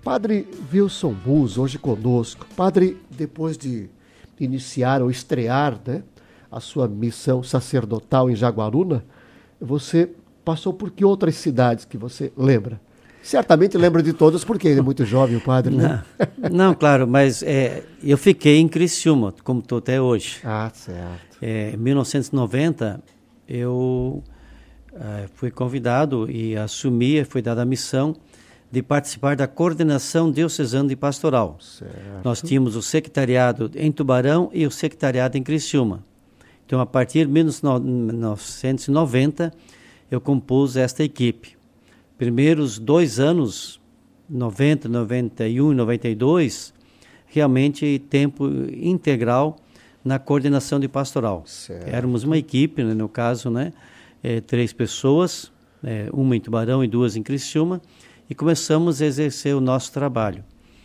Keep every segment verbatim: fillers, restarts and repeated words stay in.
Padre Wilson Bus, hoje conosco. Padre, depois de iniciar ou estrear, né, a sua missão sacerdotal em Jaguaruna, você passou por que outras cidades que você lembra? Certamente lembra de todas, porque ele é muito jovem, o padre, né? Não, não claro, mas é, eu fiquei em Criciúma, como estou até hoje. Ah, certo. É, em mil novecentos e noventa, eu uh, fui convidado e assumi, foi dada a missão de participar da coordenação diocesana de pastoral. Certo. Nós tínhamos o secretariado em Tubarão e o secretariado em Criciúma. Então, a partir de mil novecentos e noventa, eu compus esta equipe. Primeiros dois anos, noventa, noventa e um e noventa e dois, realmente tempo integral na coordenação de pastoral. Certo. Éramos uma equipe, né, no caso, né, é, três pessoas, é, uma em Tubarão e duas em Criciúma, e começamos a exercer o nosso trabalho.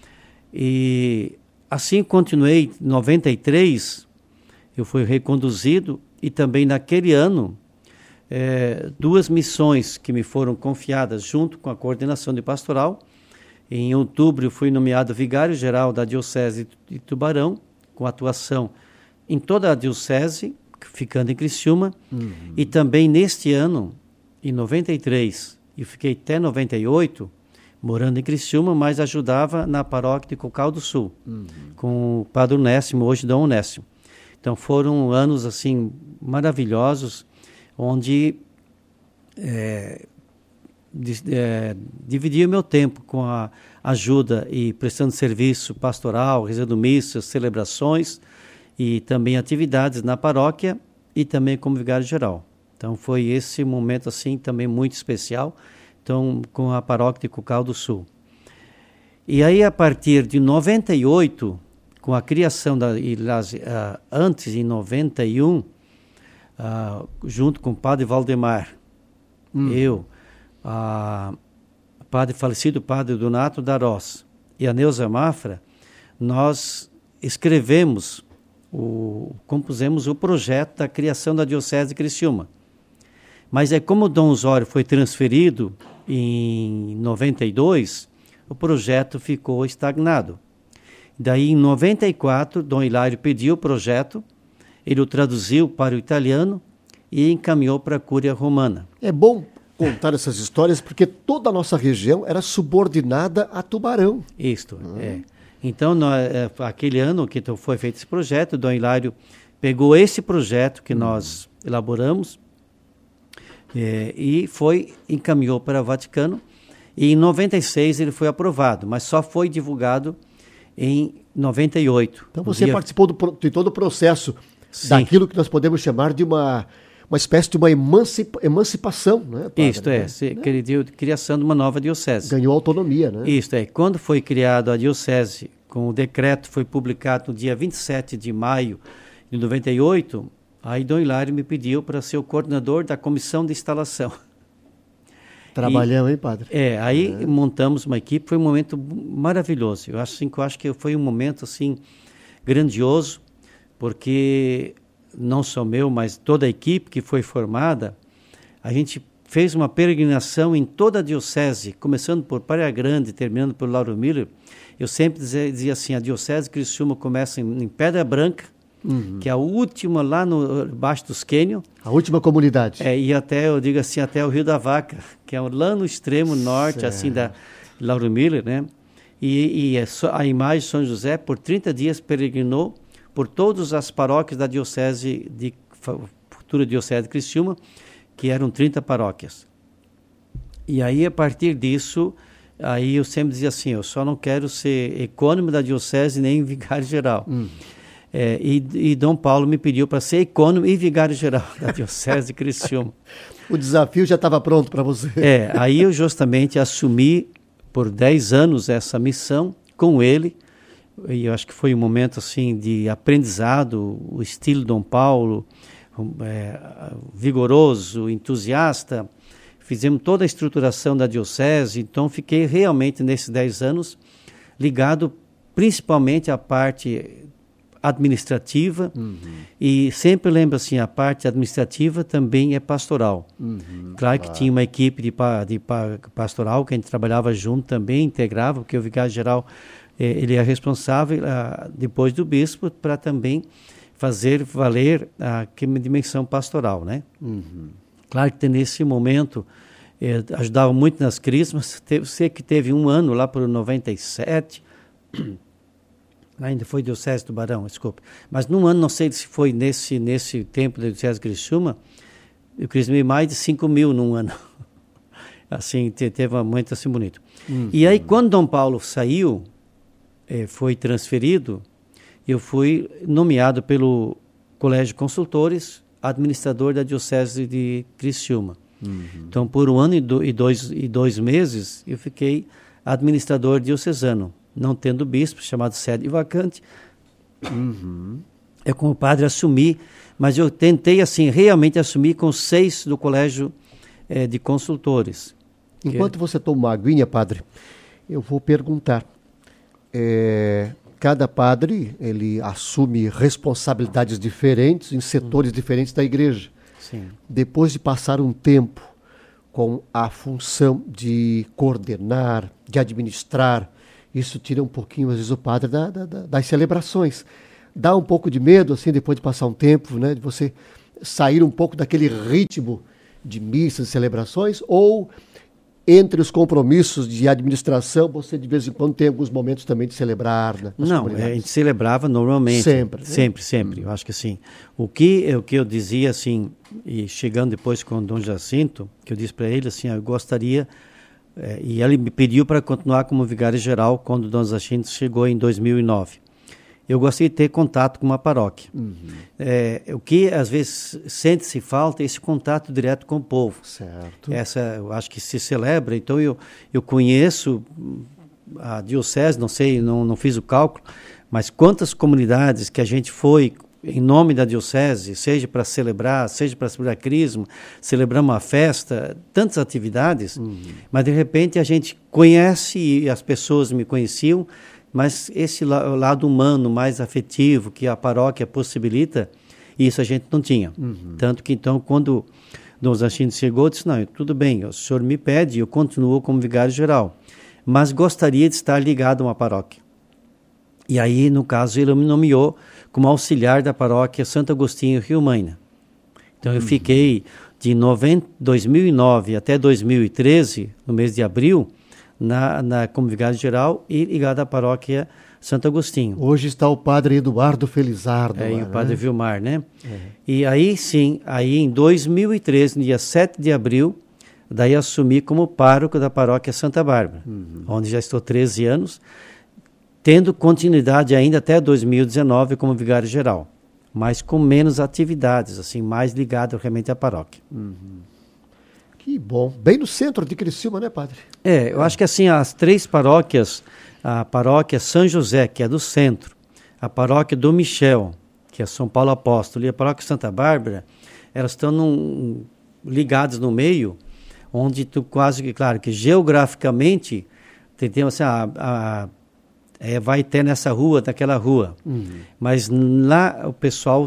E assim continuei, em noventa e três, eu fui reconduzido, e também naquele ano, É, duas missões que me foram confiadas junto com a coordenação de pastoral. Em outubro eu fui nomeado vigário-geral da Diocese de Tubarão, com atuação em toda a Diocese, ficando em Criciúma. Uhum. E também neste ano, em noventa e três, eu fiquei até noventa e oito, morando em Criciúma, mas ajudava na paróquia de Cocal do Sul, uhum. com o Padre Onésimo, hoje Dom Onésimo. Então foram anos assim maravilhosos, onde é, é, dividia o meu tempo com a ajuda e prestando serviço pastoral, rezando missas, celebrações e também atividades na paróquia e também como vigário-geral. Então foi esse momento assim também muito especial, então, com a paróquia de Cocal do Sul. E aí a partir de noventa e oito, com a criação da e, uh, antes em noventa e um, Uh, junto com o padre Valdemar, hum. eu, a uh, padre falecido padre Donato Darós e a Neuza Mafra, nós escrevemos, o, compusemos o projeto da criação da Diocese de Criciúma. Mas é como o Dom Osório foi transferido em noventa e dois, o projeto ficou estagnado. Daí em noventa e quatro, Dom Hilário pediu o projeto, ele o traduziu para o italiano e encaminhou para a Cúria Romana. É bom contar essas histórias porque toda a nossa região era subordinada a Tubarão. Isto, hum. é. Então, nós, aquele ano que foi feito esse projeto, o Dom Hilário pegou esse projeto que hum. nós elaboramos é, e foi, encaminhou para o Vaticano. E em noventa e seis ele foi aprovado, mas só foi divulgado em noventa e oito. Então você dia... participou do, de todo o processo. Sim. Daquilo que nós podemos chamar de uma, uma espécie de uma emancipa, emancipação, né, padre? Isto é, se, né? criação de uma nova diocese. Ganhou autonomia, né? Isto é, quando foi criada a diocese, com o decreto foi publicado no dia vinte e sete de maio de noventa e oito, aí Dom Hilário me pediu para ser o coordenador da comissão de instalação. Trabalhamos, hein, padre? É, aí é. montamos uma equipe, foi um momento maravilhoso. Eu acho, assim, que eu acho que foi um momento assim grandioso, porque não só meu, mas toda a equipe que foi formada, a gente fez uma peregrinação em toda a diocese, começando por Praia Grande, terminando por Lauro Miller. Eu sempre dizia, dizia assim, a diocese de Criciúma começa em, em Pedra Branca, uhum. que é a última lá no baixo dos Quênios. A última comunidade. É, e até, eu digo assim, até o Rio da Vaca, que é lá no extremo norte, certo. assim, da Lauro Miller, né? E, e a imagem de São José, por trinta dias, peregrinou por todas as paróquias da diocese de futura diocese de Criciúma, que eram trinta paróquias. E aí, a partir disso, aí eu sempre dizia assim, eu só não quero ser ecônomo da diocese nem vigário-geral. Hum. É, e, e Dom Paulo me pediu para ser ecônomo e vigário-geral da diocese de Criciúma. O desafio já estava pronto para você. É, aí eu justamente assumi por dez anos essa missão com ele. E eu acho que foi um momento assim de aprendizado, o estilo Dom Paulo, é, vigoroso, entusiasta. Fizemos toda a estruturação da diocese, então fiquei realmente nesses dez anos ligado principalmente à parte administrativa, Uhum. e sempre lembro assim, a parte administrativa também é pastoral. Uhum. Claro que Ah. tinha uma equipe de, pa, de pa, pastoral que a gente trabalhava junto também, integrava, porque o vigário-geral eh, ele é responsável, ah, depois do bispo, para também fazer valer a dimensão pastoral, né? Uhum. Claro que nesse momento eh, ajudava muito nas crises, mas teve, sei que teve um ano lá por noventa e sete, ainda foi Diocese do Barão, desculpe, mas num ano, não sei se foi nesse, nesse tempo da Diocese de Criciúma, eu cresci mais de cinco mil num ano. Assim, te, teve um momento assim bonito. Uhum. E aí, quando Dom Paulo saiu, eh, foi transferido, eu fui nomeado pelo Colégio de Consultores, administrador da Diocese de Criciúma. Uhum. Então, por um ano e, do, e, dois, e dois meses, eu fiquei administrador diocesano, não tendo bispo, chamado sede vacante. Uhum. Eu, como padre, assumi, mas eu tentei, assim, realmente assumir com seis do Colégio eh, de Consultores. Enquanto que... você toma uma aguinha, padre, eu vou perguntar. É... Cada padre, ele assume responsabilidades diferentes em setores uhum. diferentes da igreja. Sim. Depois de passar um tempo com a função de coordenar, de administrar, isso tira um pouquinho, às vezes, o padre da, da, das celebrações. Dá um pouco de medo, assim, depois de passar um tempo, né, de você sair um pouco daquele ritmo de missas e celebrações, ou... entre os compromissos de administração, você de vez em quando tem alguns momentos também de celebrar, né? Não, a gente celebrava normalmente. Sempre. Né? Sempre, sempre. Hum. Eu acho que sim. O que, o que eu dizia, assim, e chegando depois com o Dom Jacinto, que eu disse para ele, assim, eu gostaria, é, e ele me pediu para continuar como vigário-geral quando o Dom Jacinto chegou em dois mil e nove. Eu gostaria de ter contato com uma paróquia. Uhum. É, o que às vezes sente-se falta é esse contato direto com o povo. Certo. Essa, eu acho que se celebra. Então eu, eu conheço a diocese, não sei, não, não fiz o cálculo, mas quantas comunidades que a gente foi em nome da diocese, seja para celebrar, seja para celebrar crisma, celebrar uma festa, tantas atividades, uhum. mas de repente a gente conhece e as pessoas me conheciam, mas esse la- lado humano, mais afetivo, que a paróquia possibilita, isso a gente não tinha. Uhum. Tanto que, então, quando Dom Jacinto chegou, disse, não, tudo bem, o senhor me pede, eu continuo como vigário-geral, mas gostaria de estar ligado a uma paróquia. E aí, no caso, ele me nomeou como auxiliar da paróquia Santo Agostinho, Rio Maina. Então, eu uhum. fiquei de noventa, dois mil e nove até dois mil e treze, no mês de abril, Na, na, como vigário-geral e ligado à paróquia Santo Agostinho. Hoje está o padre Eduardo Felizardo. É, lá, e o padre né? Vilmar, né? É. E aí sim, aí em dois mil e treze, no dia sete de abril, daí assumi como pároco da paróquia Santa Bárbara, uhum. onde já estou treze anos, tendo continuidade ainda até dois mil e dezenove como vigário-geral, mas com menos atividades, assim, mais ligado realmente à paróquia. Uhum. Que bom. Bem no centro de Criciúma, né, padre? É, eu acho que assim, as três paróquias, a paróquia São José, que é do centro, a paróquia do Michel, que é São Paulo Apóstolo, e a paróquia Santa Bárbara, elas estão num, ligadas no meio, onde tu quase que, claro, que geograficamente, tem assim, a, a, é, vai ter nessa rua, naquela rua, uhum. mas lá o pessoal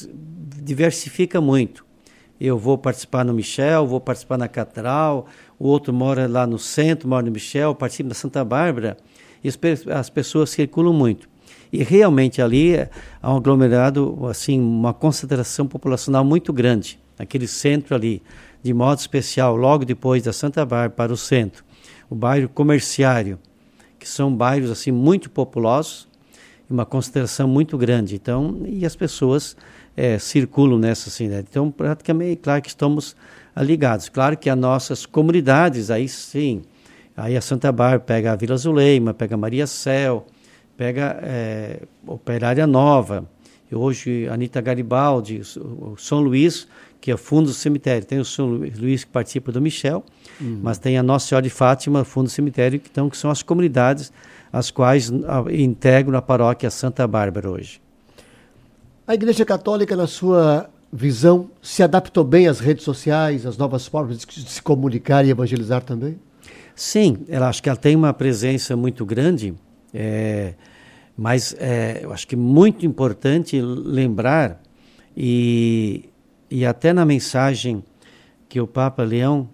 diversifica muito. Eu vou participar no Michel, vou participar na Catedral, o outro mora lá no centro, mora no Michel, participa da Santa Bárbara, e as pessoas circulam muito. E realmente ali há um aglomerado, assim, uma concentração populacional muito grande, aquele centro ali, de modo especial, logo depois da Santa Bárbara para o centro, o bairro Comerciário, que são bairros assim muito populosos, uma concentração muito grande. Então, e as pessoas é, circulam nessa cidade. Então, praticamente, claro que estamos ligados. Claro que as nossas comunidades, aí sim, aí a Santa Bárbara pega a Vila Zuleima, pega a Maria Céu, pega é, Operária Nova, e hoje a Anita Garibaldi, o São Luís, que é fundo do cemitério. Tem o São Luís que participa do Michel, uhum. mas tem a Nossa Senhora de Fátima, fundo do cemitério, que, então, que são as comunidades as quais a, integram a paróquia Santa Bárbara hoje. A Igreja Católica, na sua visão, se adaptou bem às redes sociais, às novas formas de se comunicar e evangelizar também? Sim, ela, acho que ela tem uma presença muito grande. É, Mas é, eu acho que é muito importante lembrar, e, e até na mensagem que o Papa Leão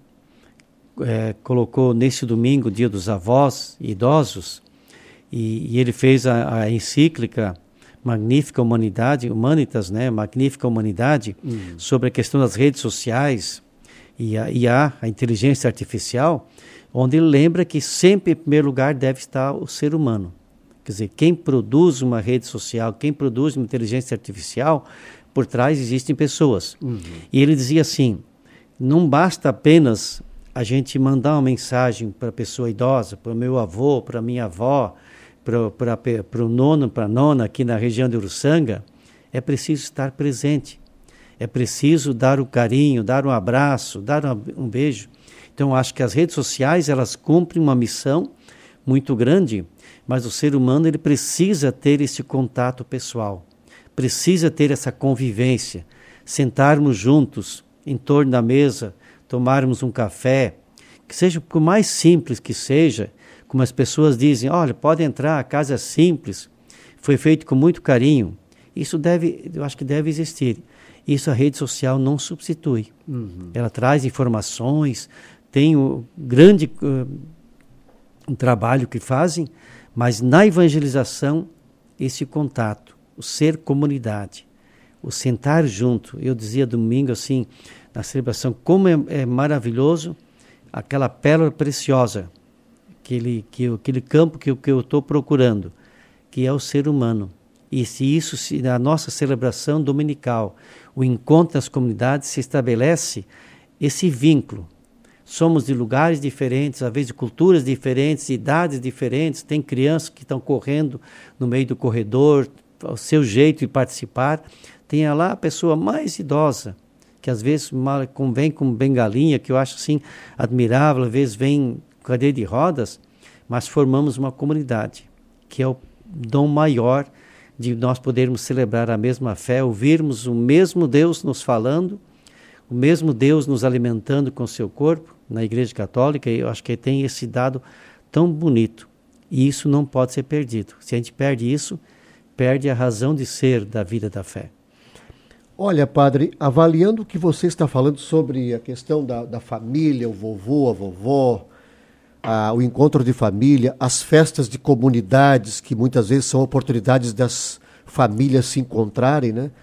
é, colocou nesse domingo, Dia dos Avós e Idosos, e, e ele fez a, a encíclica Magnífica Humanidade, Humanitas, né? Magnífica Humanidade, uhum. sobre a questão das redes sociais e a I A, a inteligência artificial, onde ele lembra que sempre em primeiro lugar deve estar o ser humano. Quer dizer, quem produz uma rede social, quem produz uma inteligência artificial, por trás existem pessoas. Uhum. E ele dizia assim, não basta apenas a gente mandar uma mensagem para a pessoa idosa, para o meu avô, para a minha avó, para o nono, para a nona aqui na região de Uruçanga, é preciso estar presente. É preciso dar o carinho, dar um abraço, dar um, um beijo. Então, acho que as redes sociais, elas cumprem uma missão muito grande, mas o ser humano ele precisa ter esse contato pessoal, precisa ter essa convivência, sentarmos juntos em torno da mesa, tomarmos um café, que seja por mais simples que seja, como as pessoas dizem, olha, pode entrar, a casa é simples, foi feito com muito carinho. Isso deve, eu acho que deve existir. Isso a rede social não substitui. Uhum. Ela traz informações, tem o grande uh, um trabalho que fazem, mas na evangelização, esse contato, o ser comunidade, o sentar junto. Eu dizia domingo assim, na celebração, como é, é maravilhoso aquela pérola preciosa, aquele, que, aquele campo que, que eu estou procurando, que é o ser humano. E se isso, se na nossa celebração dominical, o encontro das comunidades se estabelece esse vínculo. Somos de lugares diferentes, às vezes de culturas diferentes, idades diferentes, tem crianças que estão correndo no meio do corredor, o seu jeito de participar. Tem lá a pessoa mais idosa, que às vezes vem com bengalinha, que eu acho assim admirável, às vezes vem com cadeira de rodas, mas formamos uma comunidade, que é o dom maior de nós podermos celebrar a mesma fé, ouvirmos o mesmo Deus nos falando, o mesmo Deus nos alimentando com o seu corpo, na Igreja Católica. Eu acho que tem esse dado tão bonito, e isso não pode ser perdido. Se a gente perde isso, perde a razão de ser da vida da fé. Olha, padre, avaliando o que você está falando sobre a questão da, da família, o vovô, a vovó, a, o encontro de família, as festas de comunidades, que muitas vezes são oportunidades das famílias se encontrarem, né?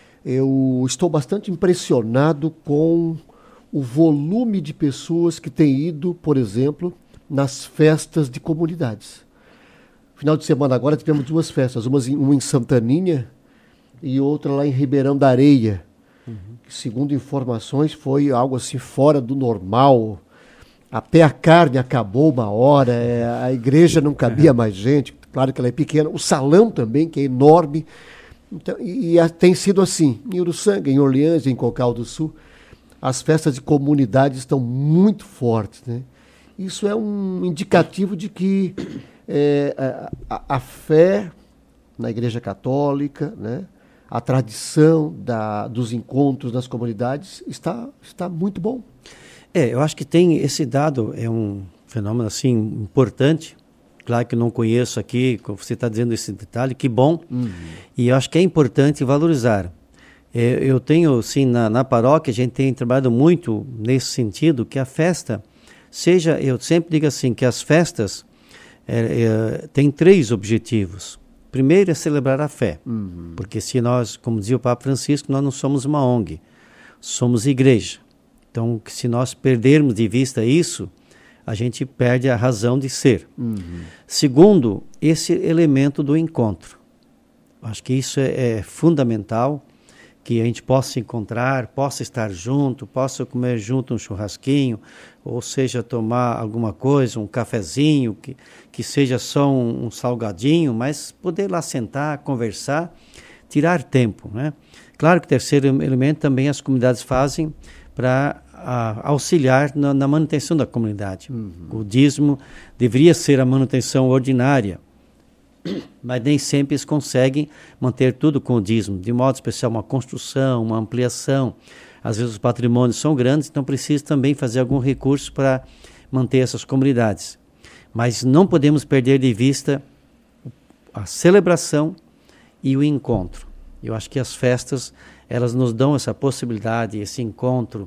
Eu estou bastante impressionado com o volume de pessoas que têm ido, por exemplo, nas festas de comunidades. Final de semana agora tivemos duas festas, uma em, uma em Santaninha e outra lá em Ribeirão da Areia, uhum. que, segundo informações, foi algo assim fora do normal. Até a carne acabou uma hora, é, a igreja não cabia mais gente, claro que ela é pequena, o salão também, que é enorme. Então, e, e tem sido assim, em Uruçanga, em Orleans, em Cocal do Sul, as festas de comunidade estão muito fortes, né? Isso é um indicativo de que é, a, a fé na Igreja Católica, né, a tradição da, dos encontros nas comunidades está, está muito bom. É, eu acho que tem esse dado, é um fenômeno assim importante. Claro que eu não conheço aqui, como você está dizendo esse detalhe, que bom. Uhum. E eu acho que é importante valorizar. É, eu tenho, sim, na, na paróquia, a gente tem trabalhado muito nesse sentido, que a festa seja, eu sempre digo assim, que as festas é, é, têm três objetivos. Primeiro é celebrar a fé, uhum. porque se nós, como dizia o Papa Francisco, nós não somos uma O N G, somos igreja. Então, se nós perdermos de vista isso, a gente perde a razão de ser. Uhum. Segundo, esse elemento do encontro. Acho que isso é, é fundamental, que a gente possa se encontrar, possa estar junto, possa comer junto um churrasquinho, ou seja, tomar alguma coisa, um cafezinho, que, que seja só um, um salgadinho, mas poder lá sentar, conversar, tirar tempo, né? Claro que o terceiro elemento também as comunidades fazem para auxiliar na, na manutenção da comunidade. Uhum. O dízimo deveria ser a manutenção ordinária, mas nem sempre eles conseguem manter tudo com o dízimo, de modo especial uma construção, uma ampliação. Às vezes os patrimônios são grandes, então precisa também fazer algum recurso para manter essas comunidades. Mas não podemos perder de vista a celebração e o encontro. Eu acho que as festas, elas nos dão essa possibilidade, esse encontro,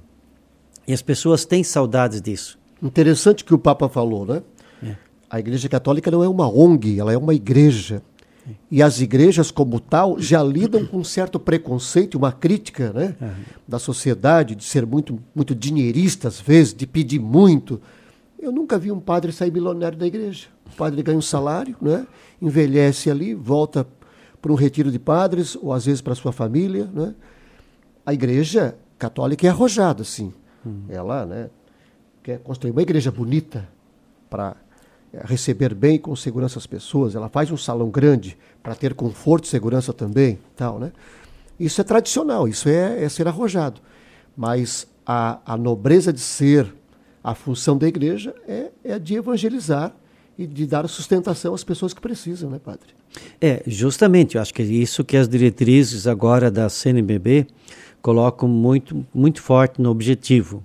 e as pessoas têm saudades disso. Interessante que o Papa falou, né? É. A Igreja Católica não é uma O N G, ela é uma igreja. É. E as igrejas, como tal, já lidam com um certo preconceito, uma crítica, né? É. Da sociedade, de ser muito, muito dinheirista, às vezes, de pedir muito. Eu nunca vi um padre sair milionário da igreja. O padre ganha um salário, né? Envelhece ali, volta para um retiro de padres, ou às vezes para a sua família, né? A Igreja Católica é arrojada, sim. Hum. Ela, né, quer construir uma igreja bonita para receber bem e com segurança as pessoas. Ela faz um salão grande para ter conforto e segurança também, tal, né? Isso é tradicional, isso é, é ser arrojado. Mas a, a nobreza de ser, a função da igreja é, é de evangelizar e de dar sustentação às pessoas que precisam, né, padre? É, justamente, eu acho que é isso que as diretrizes agora da C N B B colocam muito, muito forte no objetivo,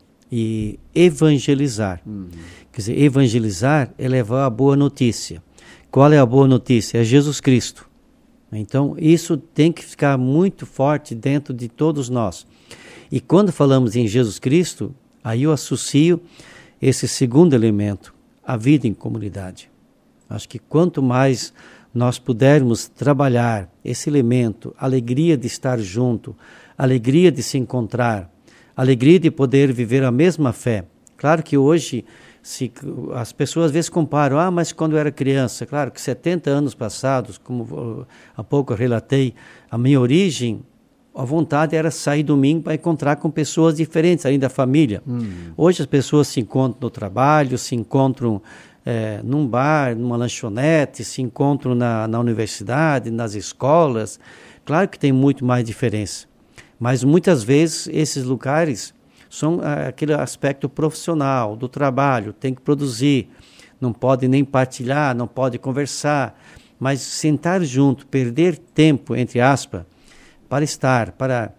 e evangelizar. Uhum. Quer dizer, evangelizar é levar a boa notícia. Qual é a boa notícia? É Jesus Cristo. Então, isso tem que ficar muito forte dentro de todos nós. E quando falamos em Jesus Cristo, aí eu associo esse segundo elemento, a vida em comunidade. Acho que quanto mais nós pudermos trabalhar esse elemento, alegria de estar junto, alegria de se encontrar, alegria de poder viver a mesma fé. Claro que hoje se, as pessoas às vezes comparam, ah, mas quando eu era criança, claro que setenta anos passados, como há pouco eu relatei, a minha origem, a vontade era sair domingo para encontrar com pessoas diferentes, além da família. Hum. Hoje as pessoas se encontram no trabalho, se encontram é, num bar, numa lanchonete, se encontram na, na universidade, nas escolas. Claro que tem muito mais diferença, mas muitas vezes esses lugares são aquele aspecto profissional, do trabalho, tem que produzir, não pode nem partilhar, não pode conversar, mas sentar junto, perder tempo, entre aspas, para estar, para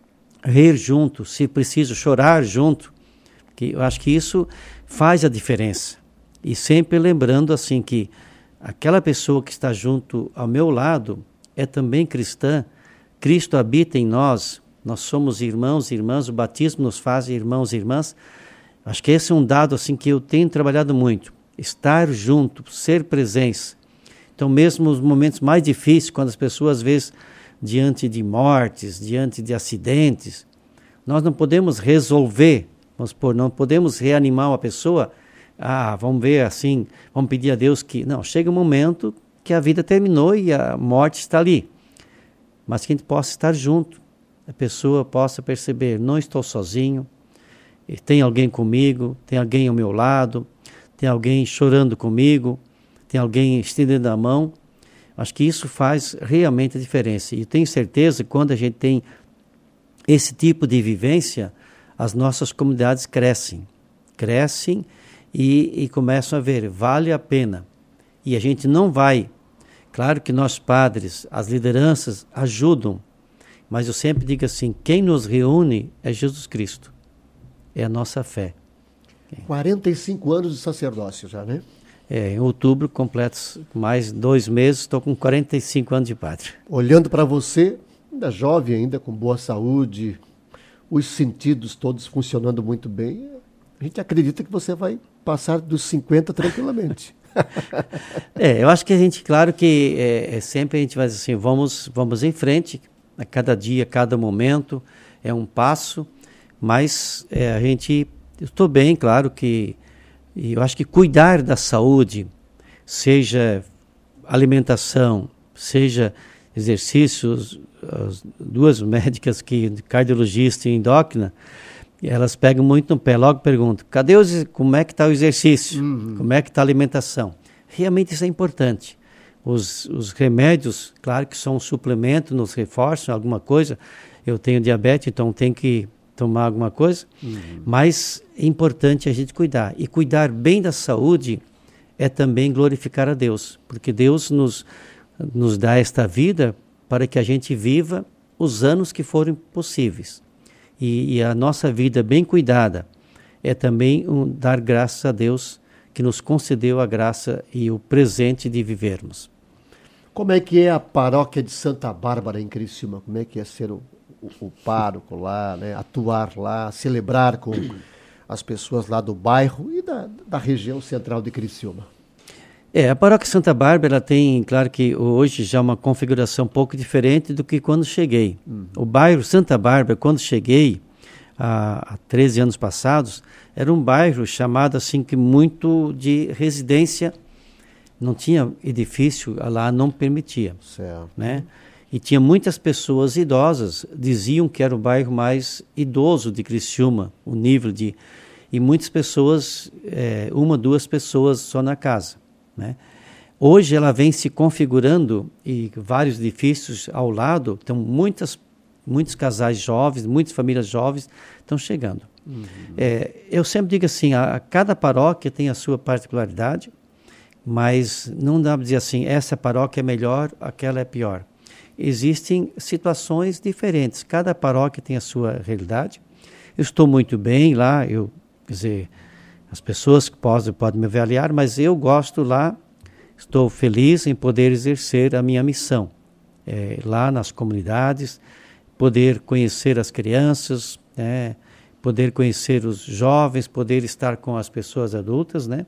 rir junto, se preciso chorar junto, que eu acho que isso faz a diferença. E sempre lembrando assim que aquela pessoa que está junto ao meu lado é também cristã, Cristo habita em nós, nós somos irmãos e irmãs, o batismo nos faz irmãos e irmãs. Acho que esse é um dado assim que eu tenho trabalhado muito, estar junto, ser presença. Então mesmo nos momentos mais difíceis, quando as pessoas às vezes diante de mortes, diante de acidentes, nós não podemos resolver, vamos supor, não podemos reanimar uma pessoa, ah, vamos ver assim, vamos pedir a Deus que... Não, chega um momento que a vida terminou e a morte está ali, mas que a gente possa estar junto, a pessoa possa perceber, não estou sozinho, tem alguém comigo, tem alguém ao meu lado, tem alguém chorando comigo, tem alguém estendendo a mão. Acho que isso faz realmente a diferença. E tenho certeza que quando a gente tem esse tipo de vivência, as nossas comunidades crescem. Crescem e, e começam a ver, vale a pena. E a gente não vai... Claro que nós padres, as lideranças ajudam, mas eu sempre digo assim, quem nos reúne é Jesus Cristo. É a nossa fé. quarenta e cinco anos de sacerdócio já, né? É, em outubro, completos mais dois meses, estou com quarenta e cinco anos de padre. Olhando para você, ainda jovem, ainda com boa saúde, os sentidos todos funcionando muito bem, a gente acredita que você vai passar dos cinquenta tranquilamente. É, eu acho que a gente, claro que é, é sempre a gente vai dizer assim, vamos, vamos em frente, a cada dia, a cada momento, é um passo, mas é, a gente, eu estou bem, claro que E eu acho que cuidar da saúde, seja alimentação, seja exercícios, as duas médicas, que, cardiologista e endócrina, elas pegam muito no pé, logo perguntam, cadê os, como é que está o exercício? Uhum. Como é que está a alimentação? Realmente isso é importante. Os, os remédios, claro que são um suplemento, nos reforçam alguma coisa. Eu tenho diabetes, então tenho que tomar alguma coisa, uhum. Mas é importante a gente cuidar. E cuidar bem da saúde é também glorificar a Deus, porque Deus nos, nos dá esta vida para que a gente viva os anos que forem possíveis. E, e a nossa vida bem cuidada é também um, dar graças a Deus que nos concedeu a graça e o presente de vivermos. Como é que é a paróquia de Santa Bárbara em Criciúma? Como é que é ser o, o, o pároco lá, né? Atuar lá, celebrar com as pessoas lá do bairro e da, da região central de Criciúma? É, a paróquia Santa Bárbara ela tem, claro que hoje já uma configuração um pouco diferente do que quando cheguei. Uhum. O bairro Santa Bárbara, quando cheguei, há, há treze anos passados, era um bairro chamado assim que muito de residência. Não tinha edifício, lá não permitia. Certo. Né? E tinha muitas pessoas idosas, diziam que era o bairro mais idoso de Criciúma, o nível de... E muitas pessoas, é, uma, duas pessoas só na casa. Né? Hoje ela vem se configurando e vários edifícios ao lado, então muitas, muitos casais jovens, muitas famílias jovens estão chegando. Uhum. É, eu sempre digo assim, a, a cada paróquia tem a sua particularidade, mas não dá para dizer assim, essa paróquia é melhor, aquela é pior. Existem situações diferentes, cada paróquia tem a sua realidade. Eu estou muito bem lá, eu, quer dizer, as pessoas que podem, podem me avaliar, mas eu gosto lá, estou feliz em poder exercer a minha missão. É, lá nas comunidades, poder conhecer as crianças, né, poder conhecer os jovens, poder estar com as pessoas adultas, né?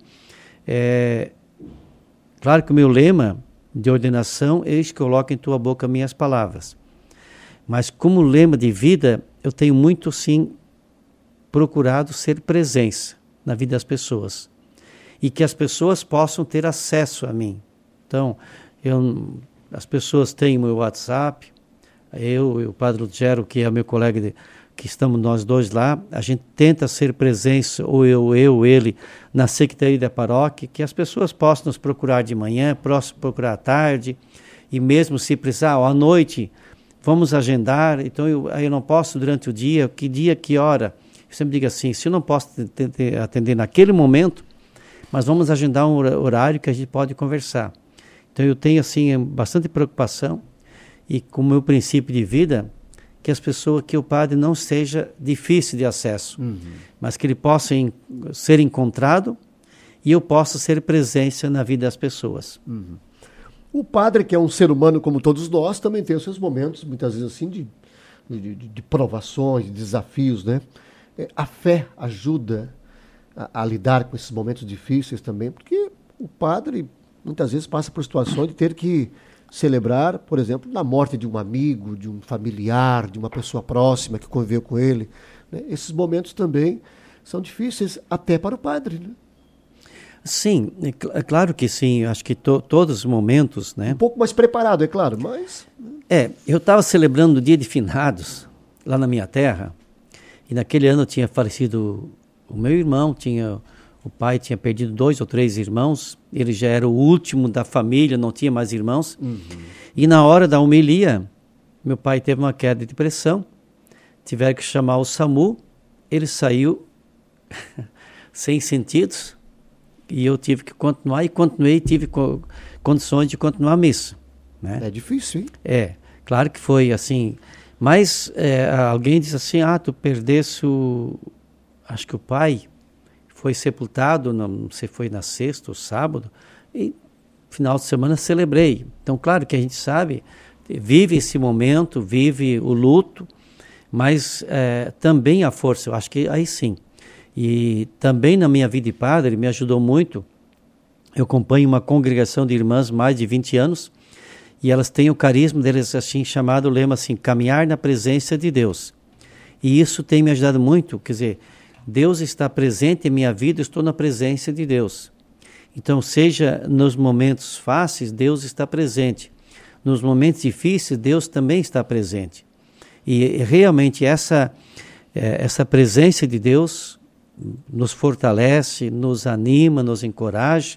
É, claro que o meu lema de ordenação, eis que coloco em tua boca minhas palavras. Mas como lema de vida, eu tenho muito, sim, procurado ser presença na vida das pessoas. E que as pessoas possam ter acesso a mim. Então, eu, as pessoas têm o meu WhatsApp, eu e o Padre Lugero, que é meu colega de... que estamos nós dois lá, a gente tenta ser presença, ou eu, eu, ele, na secretaria da paróquia, que as pessoas possam nos procurar de manhã, possam procurar à tarde, e mesmo se precisar, à noite, vamos agendar, então eu, eu não posso durante o dia, que dia, que hora? Eu sempre digo assim, se eu não posso atender naquele momento, mas vamos agendar um horário que a gente pode conversar. Então eu tenho assim bastante preocupação, e com o meu princípio de vida, que as pessoas, que o padre não seja difícil de acesso, uhum. mas que ele possa em, ser encontrado e eu possa ser presença na vida das pessoas. Uhum. O padre, que é um ser humano como todos nós, também tem os seus momentos, muitas vezes assim, de, de, de provações, de desafios, né? A fé ajuda a, a lidar com esses momentos difíceis também, porque o padre muitas vezes passa por situações de ter que celebrar, por exemplo, na morte de um amigo, de um familiar, de uma pessoa próxima que conviveu com ele. Né? Esses momentos também são difíceis até para o padre. Né? Sim, é, cl- é claro que sim. Acho que to- todos os momentos... Né? Um pouco mais preparado, é claro, mas... É, eu estava celebrando o Dia de Finados lá na minha terra e naquele ano tinha falecido o meu irmão, tinha... O pai tinha perdido dois ou três irmãos, ele já era o último da família, não tinha mais irmãos. Uhum. E na hora da homilia, meu pai teve uma queda de pressão, tiveram que chamar o SAMU, ele saiu sem sentidos, e eu tive que continuar, e continuei, tive co- condições de continuar a missa. Né? É difícil, hein? É, claro que foi assim, mas é, alguém disse assim, ah, tu perdesse o... acho que o pai... foi sepultado, não sei, foi na sexta ou sábado, e final de semana celebrei. Então, claro que a gente sabe, vive esse momento, vive o luto, mas é, também a força, eu acho que aí sim. E também na minha vida de padre, me ajudou muito, eu acompanho uma congregação de irmãs mais de vinte anos, e elas têm o carisma deles assim, chamado, o lema assim, caminhar na presença de Deus. E isso tem me ajudado muito, quer dizer, Deus está presente em minha vida, eu estou na presença de Deus. Então, seja nos momentos fáceis, Deus está presente. Nos momentos difíceis, Deus também está presente. E realmente essa, essa presença de Deus nos fortalece, nos anima, nos encoraja.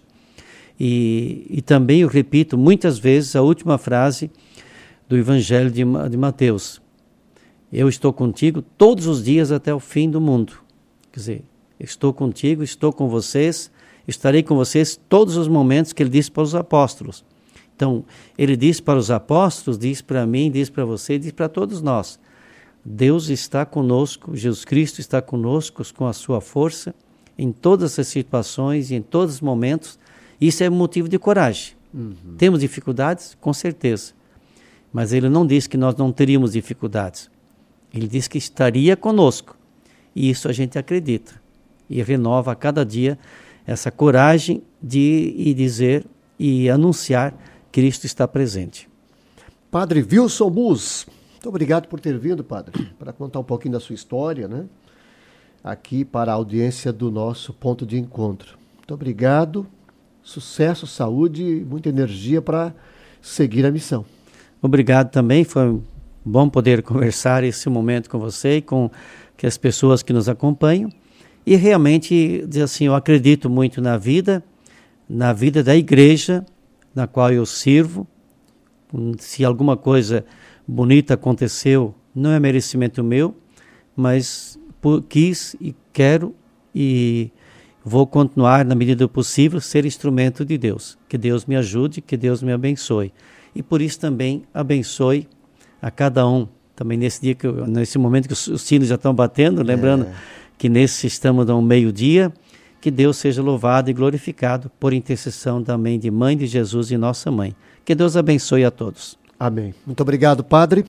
E, e também eu repito muitas vezes a última frase do Evangelho de, de Mateus. Eu estou contigo todos os dias até o fim do mundo. Quer dizer, estou contigo, estou com vocês, estarei com vocês todos os momentos que ele disse para os apóstolos. Então, ele disse para os apóstolos, diz para mim, diz para você, diz para todos nós. Deus está conosco, Jesus Cristo está conosco com a sua força em todas as situações e em todos os momentos. Isso é motivo de coragem. Uhum. Temos dificuldades? Com certeza. Mas ele não disse que nós não teríamos dificuldades. Ele disse que estaria conosco. E isso a gente acredita. E renova a cada dia essa coragem de ir dizer e anunciar que Cristo está presente. Padre Wilson Bus, muito obrigado por ter vindo, padre, para contar um pouquinho da sua história, né? Aqui para a audiência do nosso ponto de encontro. Muito obrigado, sucesso, saúde e muita energia para seguir a missão. Obrigado também, foi bom poder conversar esse momento com você e com que as pessoas que nos acompanham. E realmente, dizer assim, eu acredito muito na vida, na vida da igreja, na qual eu sirvo. Se alguma coisa bonita aconteceu, não é merecimento meu, mas quis e quero e vou continuar, na medida do possível, ser instrumento de Deus. Que Deus me ajude, que Deus me abençoe. E por isso também abençoe a cada um. Também nesse dia, que eu, nesse momento que os sinos já estão batendo, lembrando é. que nesse estamos no meio-dia, que Deus seja louvado e glorificado por intercessão também de Mãe de Jesus e Nossa Mãe. Que Deus abençoe a todos. Amém. Muito obrigado, padre.